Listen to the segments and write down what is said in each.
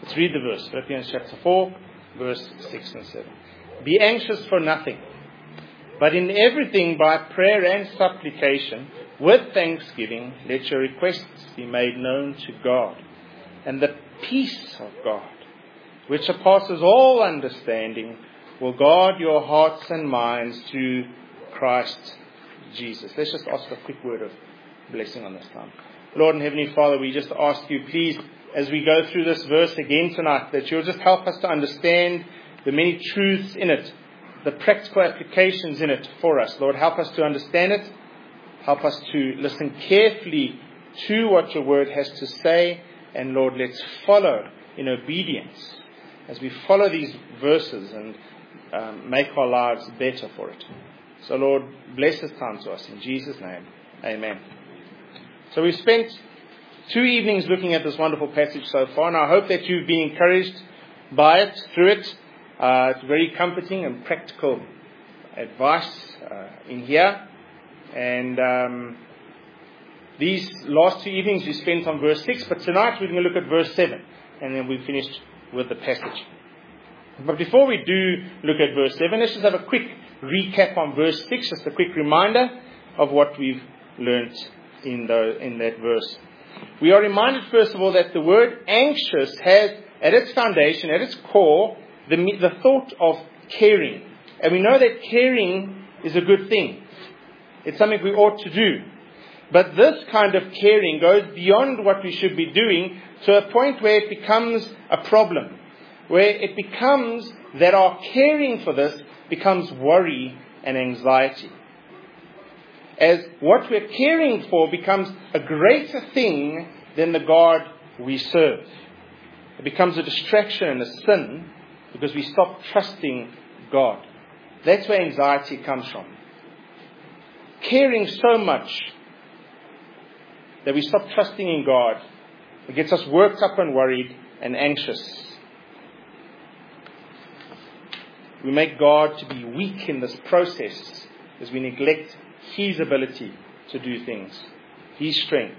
Let's read the verse. Philippians chapter 4, verse 6 and 7. Be anxious for nothing, but in everything by prayer and supplication, with thanksgiving, let your requests be made known to God. And the peace of God, which surpasses all understanding, will guard your hearts and minds through Christ Jesus. Let's just ask a quick word of blessing on this time. Lord and Heavenly Father, we just ask you, please, as we go through this verse again tonight, that you'll just help us to understand the many truths in it, the practical applications in it for us. Lord, help us to understand it. Help us to listen carefully to what your word has to say. And Lord, let's follow in obedience as we follow these verses and make our lives better for it. So Lord, bless this time to us. In Jesus' name, amen. So we've spent 2 evenings looking at this wonderful passage so far, and I hope that you've been encouraged by it, through it. It's very comforting and practical advice in here. And these last 2 evenings we spent on verse 6, but tonight we're going to look at verse 7, and then we've finished with the passage. But before we do look at verse 7, let's just have a quick recap on verse 6, just a quick reminder of what we've learnt in that verse. We are reminded, first of all, that the word anxious has at its foundation, at its core, the thought of caring. And we know that caring is a good thing. It's something we ought to do. But this kind of caring goes beyond what we should be doing to a point where it becomes a problem. Where it becomes that our caring for this becomes worry and anxiety. As what we're caring for becomes a greater thing than the God we serve. It becomes a distraction and a sin because we stop trusting God. That's where anxiety comes from. Caring so much that we stop trusting in God. It gets us worked up and worried and anxious. We make God to be weak in this process as we neglect His ability to do things, His strength.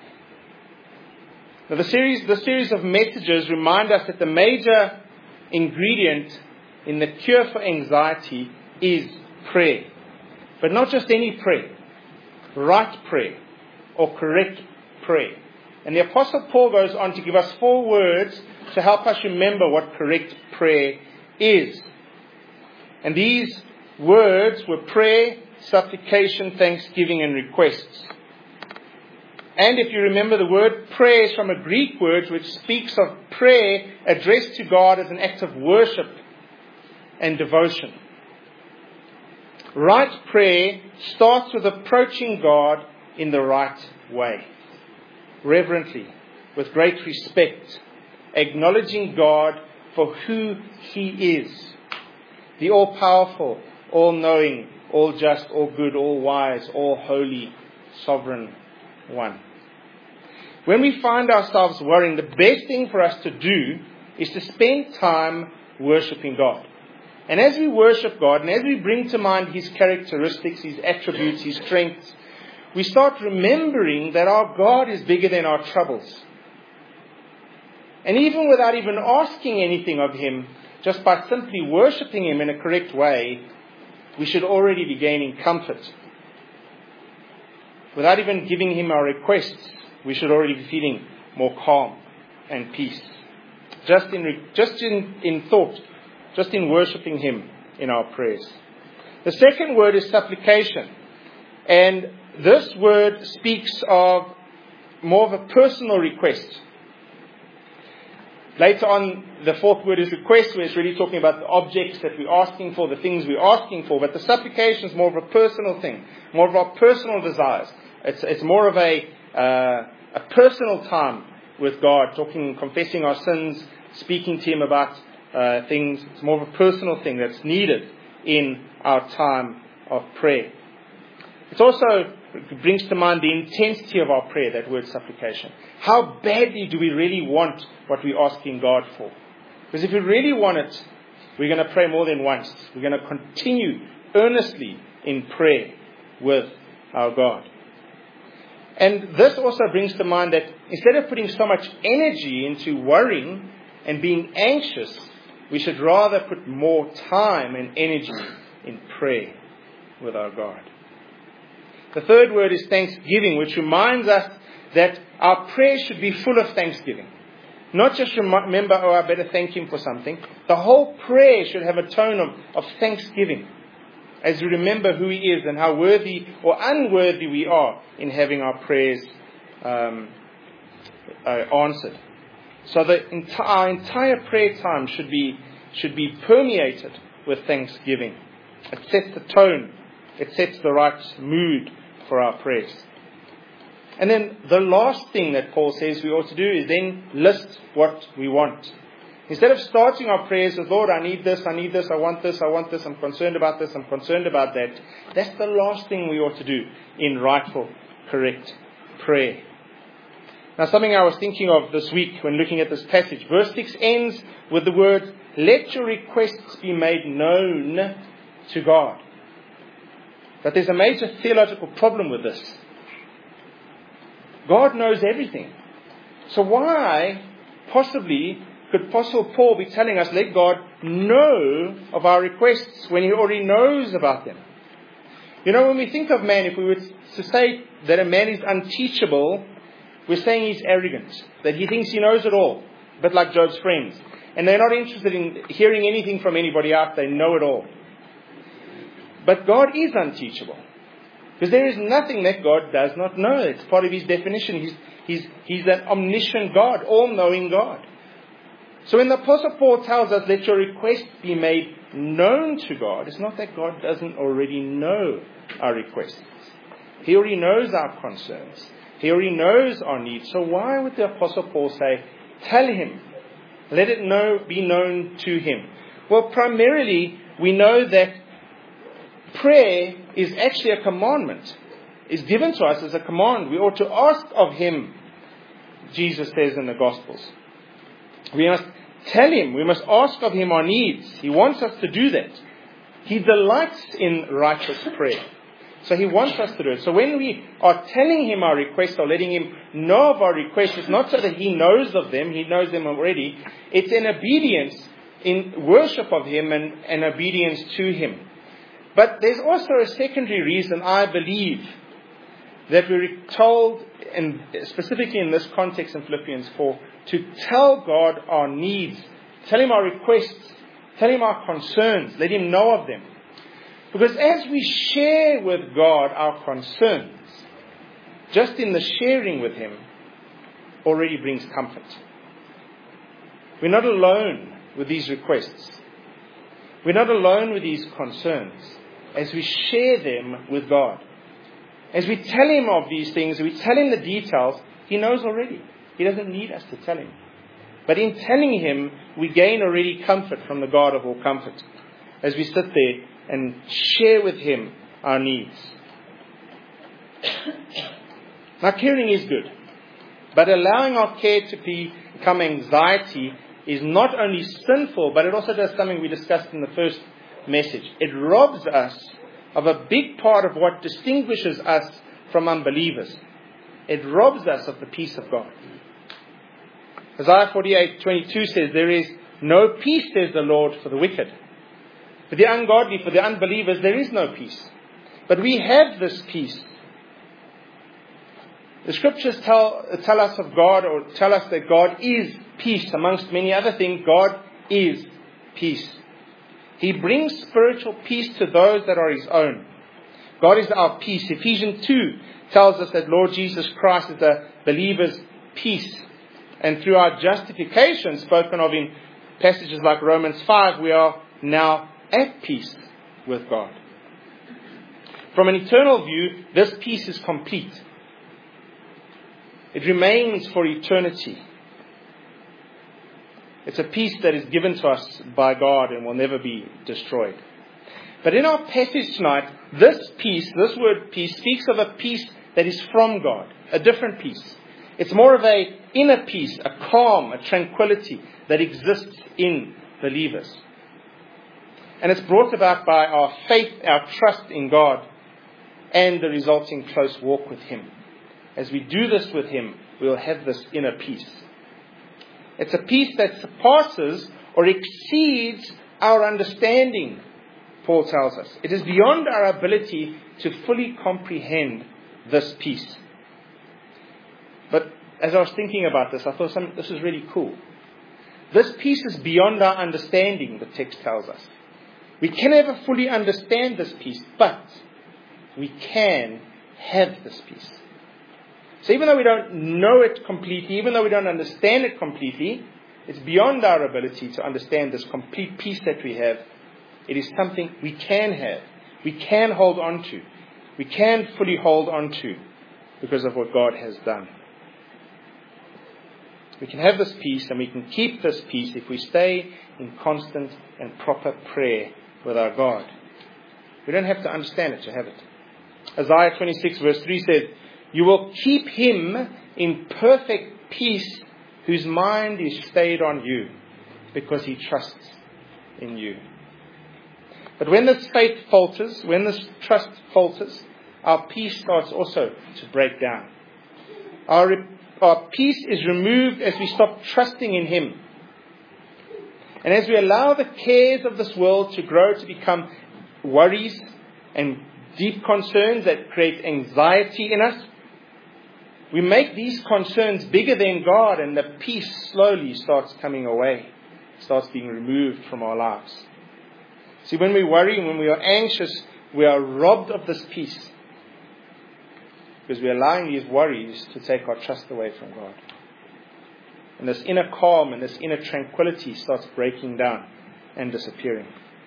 Now the series of messages remind us that the major ingredient in the cure for anxiety is prayer. But not just any prayer, right prayer or correct prayer. And the Apostle Paul goes on to give us 4 words to help us remember what correct prayer is. And these words were prayer, supplication, thanksgiving, and requests. And if you remember, the word prayer is from a Greek word which speaks of prayer addressed to God as an act of worship and devotion. Right prayer starts with approaching God in the right way. Reverently, with great respect, acknowledging God for who He is. The all-powerful, all-knowing, all-just, all-good, all-wise, all-holy, sovereign one. When we find ourselves worrying, the best thing for us to do is to spend time worshipping God. And as we worship God, and as we bring to mind His characteristics, His attributes, His strengths, we start remembering that our God is bigger than our troubles. And even without even asking anything of Him, just by simply worshipping Him in a correct way, we should already be gaining comfort. Without even giving Him our requests, we should already be feeling more calm and peace. Just in thought, just in worshipping Him in our prayers. The second word is supplication. And this word speaks of more of a personal request. Later on, the 4th word is request, where it's really talking about the objects that we're asking for, the things we're asking for. But the supplication is more of a personal thing, more of our personal desires. It's more of a personal time with God, talking, confessing our sins, speaking to Him about things. It's more of a personal thing that's needed in our time of prayer. It also brings to mind the intensity of our prayer, that word supplication. How badly do we really want what we're asking God for? Because if we really want it, we're going to pray more than once. We're going to continue earnestly in prayer with our God. And this also brings to mind that instead of putting so much energy into worrying and being anxious, we should rather put more time and energy in prayer with our God. The third word is thanksgiving, which reminds us that our prayer should be full of thanksgiving. Not just remember, I better thank Him for something. The whole prayer should have a tone of thanksgiving, as we remember who He is and how worthy or unworthy we are in having our prayers answered. So our entire prayer time should be permeated with thanksgiving. It sets the tone. It sets the right mood for our prayers. And then the last thing that Paul says we ought to do is then list what we want. Instead of starting our prayers with, Lord, I need this, I want this, I'm concerned about this, I'm concerned about that. That's the last thing we ought to do in rightful, correct prayer. Now, something I was thinking of this week when looking at this passage. Verse 6 ends with the word, let your requests be made known to God. But there's a major theological problem with this. God knows everything. So why, possibly, could Apostle Paul be telling us, let God know of our requests when He already knows about them? You know, when we think of man, if we were to say that a man is unteachable, we're saying he's arrogant, that he thinks he knows it all, a bit like Job's friends. And they're not interested in hearing anything from anybody else, they know it all. But God is unteachable, because there is nothing that God does not know. It's part of His definition. He's an omniscient God, all-knowing God. So when the Apostle Paul tells us, let your request be made known to God, it's not that God doesn't already know our requests. He already knows our concerns. He already knows our needs. So why would the Apostle Paul say, tell Him, let it be known to Him? Well, primarily, we know that prayer is actually a commandment. It's given to us as a command. We ought to ask of Him, Jesus says in the Gospels. We must tell Him, we must ask of Him our needs. He wants us to do that. He delights in righteous prayer. So He wants us to do it. So when we are telling Him our requests or letting Him know of our requests, it's not so that He knows of them, He knows them already. It's in obedience, in worship of Him and obedience to Him. But there's also a secondary reason, I believe, that we're told, and specifically in this context in Philippians 4, to tell God our needs, tell Him our requests, tell Him our concerns, let Him know of them. Because as we share with God our concerns, just in the sharing with Him already brings comfort. We're not alone with these requests. We're not alone with these concerns as we share them with God. As we tell Him of these things, we tell Him the details, He knows already. He doesn't need us to tell Him. But in telling Him, we gain already comfort from the God of all comfort, as we sit there and share with Him our needs. Now, caring is good, but allowing our care to become anxiety is not only sinful, but it also does something we discussed in the first message. It robs us of a big part of what distinguishes us from unbelievers. It robs us of the peace of God. Isaiah 48:22 says, there is no peace, says the Lord, for the wicked. For the ungodly, for the unbelievers, there is no peace. But we have this peace. The scriptures tell us of God, or tell us that God is peace. Amongst many other things, God is peace. He brings spiritual peace to those that are His own. God is our peace. Ephesians 2 tells us that Lord Jesus Christ is the believer's peace. And through our justification, spoken of in passages like Romans 5, we are now at peace with God. From an eternal view, this peace is complete. It remains for eternity. It's a peace that is given to us by God and will never be destroyed. But in our passage tonight, this peace, this word peace, speaks of a peace that is from God, a different peace. It's more of an inner peace, a calm, a tranquility that exists in believers. And it's brought about by our faith, our trust in God, and the resulting close walk with Him. As we do this with Him, we'll have this inner peace. It's a peace that surpasses or exceeds our understanding, Paul tells us. It is beyond our ability to fully comprehend this peace. But as I was thinking about this, I thought this is really cool. This peace is beyond our understanding, the text tells us. We can never fully understand this peace, but we can have this peace. So even though we don't know it completely, even though we don't understand it completely, it's beyond our ability to understand this complete peace that we have. It is something we can have. We can hold on to. We can fully hold on to because of what God has done. We can have this peace and we can keep this peace if we stay in constant and proper prayer with our God. We don't have to understand it to have it. Isaiah 26 verse 3 says, "You will keep him in perfect peace whose mind is stayed on you because he trusts in you." But when this faith falters, when this trust falters, our peace starts also to break down. Our peace is removed as we stop trusting in him. And as we allow the cares of this world to grow to become worries and deep concerns that create anxiety in us, we make these concerns bigger than God, and the peace slowly starts coming away, starts being removed from our lives. See, when we worry and when we are anxious, we are robbed of this peace because we are allowing these worries to take our trust away from God. And this inner calm and this inner tranquility starts breaking down and disappearing.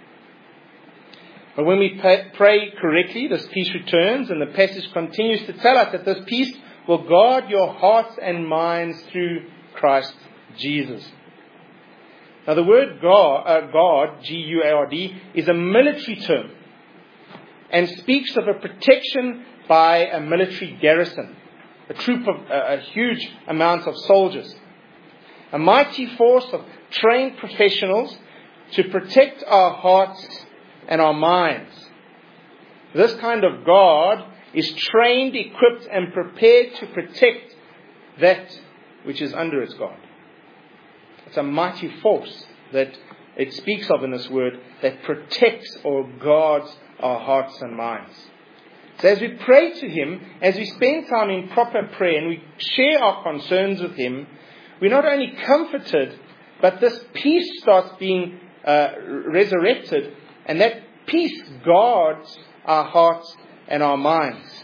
But when we pray correctly, this peace returns, and the passage continues to tell us that this peace will guard your hearts and minds through Christ Jesus. Now the word guard, G-U-A-R-D, is a military term and speaks of a protection by a military garrison, a troop of a huge amount of soldiers, a mighty force of trained professionals to protect our hearts and our minds. This kind of guard is trained, equipped, and prepared to protect that which is under its guard. It's a mighty force that it speaks of in this word that protects or guards our hearts and minds. So as we pray to him, as we spend time in proper prayer and we share our concerns with him, we're not only comforted, but this peace starts being resurrected, and that peace guards our hearts and our minds.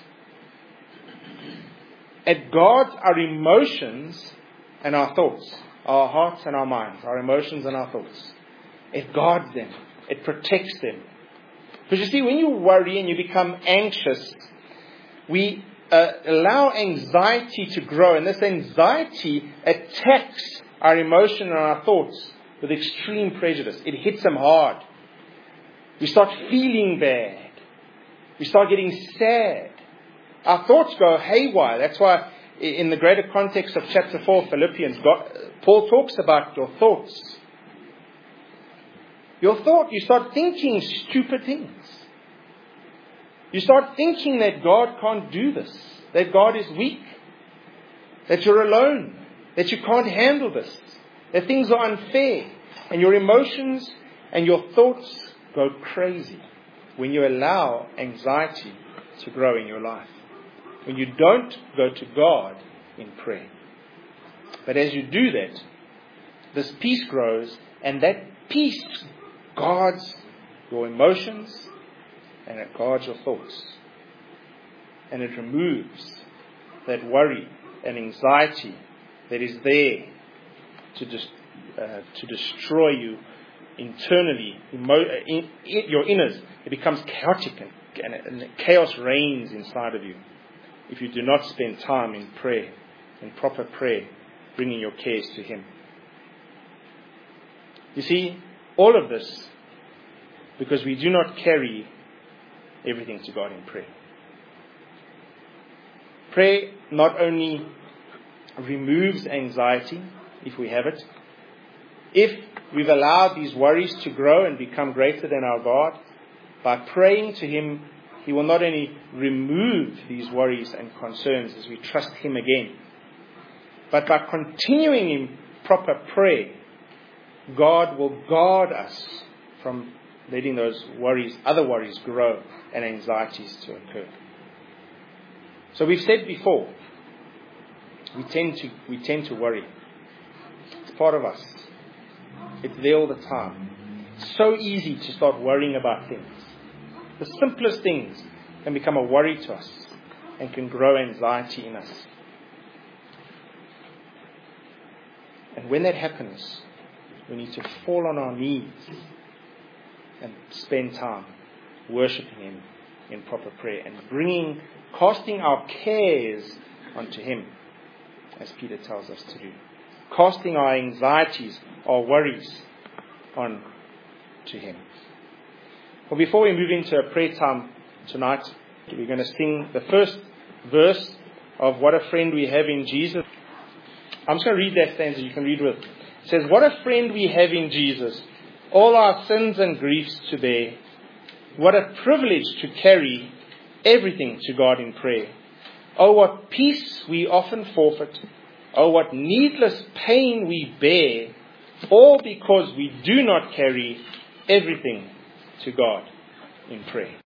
It guards our emotions and our thoughts, our hearts and our minds, our emotions and our thoughts. It guards them. It protects them. Because you see, when you worry and you become anxious, we allow anxiety to grow, and this anxiety attacks our emotion and our thoughts with extreme prejudice. It hits them hard. We start feeling bad. We start getting sad. Our thoughts go haywire. That's why in the greater context of chapter 4 Philippians, Paul talks about your thoughts. Your thought, you start thinking stupid things. You start thinking that God can't do this, that God is weak, that you're alone, that you can't handle this, that things are unfair, and your emotions and your thoughts go crazy when you allow anxiety to grow in your life, when you don't go to God in prayer. But as you do that, this peace grows, and that peace guards your emotions, and it guards your thoughts. And it removes that worry and anxiety that is there to destroy you internally, your inners. It becomes chaotic, and chaos reigns inside of you if you do not spend time in prayer, in proper prayer, bringing your cares to him. You see, all of this because we do not carry everything to God in prayer. Prayer not only removes anxiety, if we have it, if we've allowed these worries to grow and become greater than our God, by praying to him, he will not only remove these worries and concerns as we trust him again, but by continuing in proper prayer, God will guard us from letting those other worries grow and anxieties to occur. So we've said before, we tend to worry. It's part of us. It's there all the time. It's so easy to start worrying about things. The simplest things can become a worry to us and can grow anxiety in us. And when that happens, we need to fall on our knees and spend time worshiping Him in proper prayer and casting our cares onto Him, as Peter tells us to do. Casting our anxieties, our worries on to Him. Well, before we move into a prayer time tonight, we're going to sing the first verse of What a Friend We Have in Jesus. I'm just going to read that stanza, you can read with. It says, what a friend we have in Jesus, all our sins and griefs to bear. What a privilege to carry everything to God in prayer. Oh, what peace we often forfeit. Oh, what needless pain we bear. All because we do not carry everything to God in prayer.